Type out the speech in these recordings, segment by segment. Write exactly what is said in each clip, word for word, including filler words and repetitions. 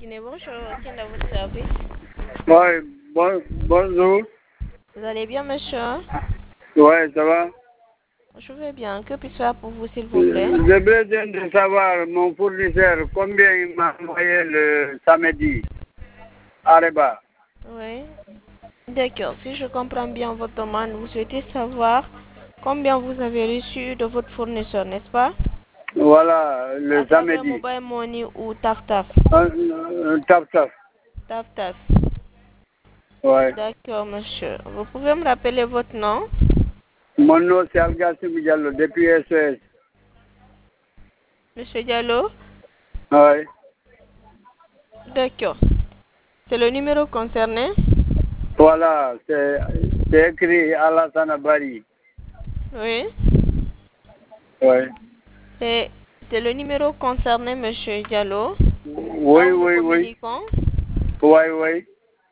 Guinée, bonjour, quel est votre service? Oui, bon, bonjour. Vous allez bien, monsieur? Oui, ça va? Je vais bien. Que puis-je faire pour vous, s'il vous plaît? J'ai besoin de savoir, mon fournisseur, combien il m'a envoyé le samedi à Reba. Oui. D'accord. Si je comprends bien votre demande, vous souhaitez savoir combien vous avez reçu de votre fournisseur, n'est-ce pas? Voilà, le À travers samedi. Mobile Money ou Taf Taf? Un, un taf taf. Taf Taf. Ouais. D'accord, monsieur. Vous pouvez me rappeler votre nom? Mon nom c'est Algassim Diallo, depuis S O S. Monsieur Diallo? Oui. D'accord. C'est le numéro concerné? Voilà, c'est c'est écrit Alassane Bari. Oui. Oui. C'est c'est le numéro concerné, monsieur Diallo. Oui, Là où nous oui, oui. communiquons. Oui, oui.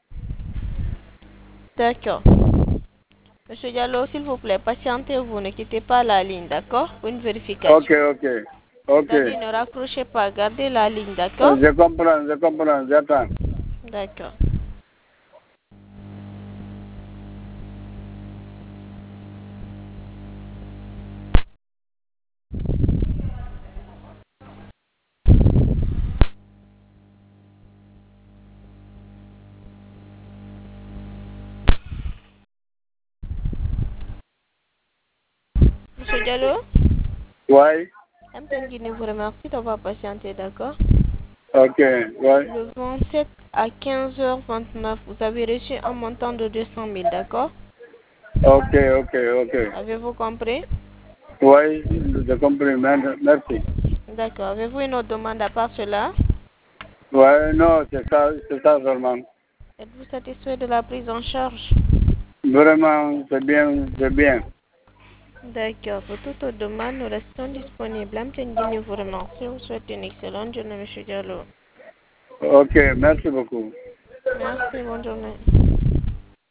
D'accord. Monsieur Diallo, s'il vous plaît, patientez-vous, ne quittez pas la ligne, d'accord? Pour une vérification. Ok, ok. Ok. C'est-à-dire, ne raccrochez pas, gardez la ligne, d'accord? Je comprends, je comprends, j'attends. D'accord. Monsieur Diallo? Oui. M T N Guinée vous remercie d'avoir patienté, d'accord? Ok, oui. Le vingt-sept à quinze heures vingt-neuf, vous avez reçu un montant de deux cent mille, d'accord? Ok, ok, ok. Avez-vous compris? Oui, j'ai compris, mer- merci. D'accord. Avez-vous une autre demande à part cela? Oui, non, c'est ça, c'est ça seulement. Êtes-vous satisfait de la prise en charge? Vraiment, c'est bien, c'est bien. D'accord. Pour toute autre demande, nous restons disponibles. M T N Guinée vous remercie. Je vous souhaite une excellente journée, monsieur Diallo. Ok, merci beaucoup. Merci, bonne journée.